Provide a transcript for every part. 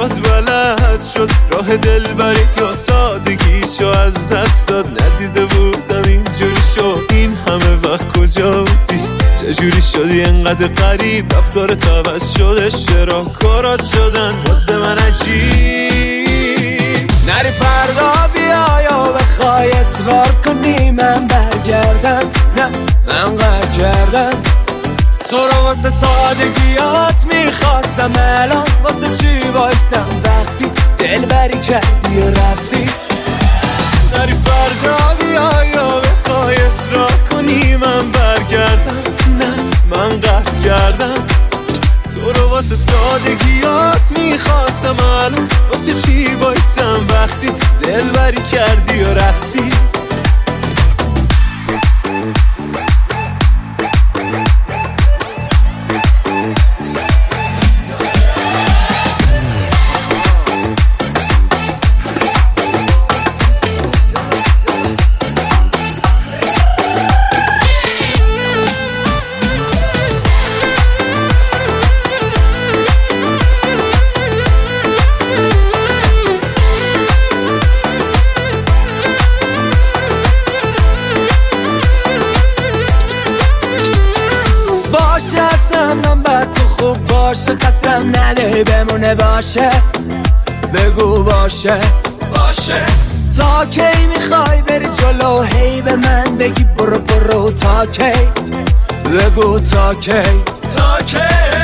شد بلد شد راه دلبری یا سادگیشو از دست داد. ندیده بودم اینجوری شد، این همه وقت کجا بودی؟ چجوری شدی انقدر غریب؟ رفتارت عوض شده، چرا کارات شدن واسه من عجیب؟ نری فردا بیا یا بخوای اصرار کنی من برگردم، نه من قهر کردم تو رو واسه سادگیات میخواستم، الان واسه چی وایستم وقتی دلبری کردی و رفتی؟ نری فردا بیا یا بخوای اصرار کنی من برگردم، نه من قهر کردم تو رو واسه سادگیات میخواستم، الان واسه چی وایستم وقتی دلبری کردی و رفتی؟ من بعد تو خوب باشه، قسم نده بمونه باشه، بگو باشه باشه. تا کی میخوای بری جلو هی به من بگی برو برو؟ تا کی؟ بگو تا کی؟ تا کی؟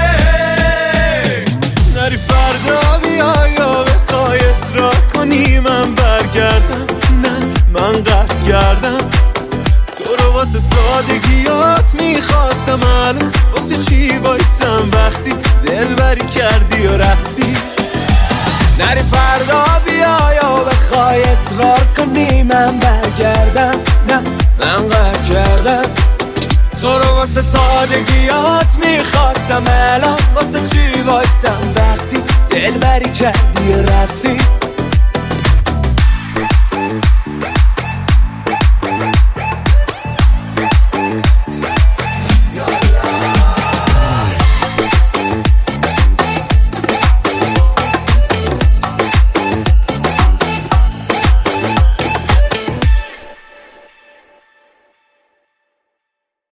نری فردا بیا یا بخوای اصرار کنی من برگردم، نه من قهر کردم تو رو واسه سادگیات میخواستم، الان واسه چی وایستم وقتی دلبری کردی و رفتی؟ نری فردا بیا یا بخوای اصرار کنی من برگردم، نه من قهر کردم تو رو واسه سادگیات میخواستم، الان واسه چی وایستم وقتی دلبری کردی و رفتی؟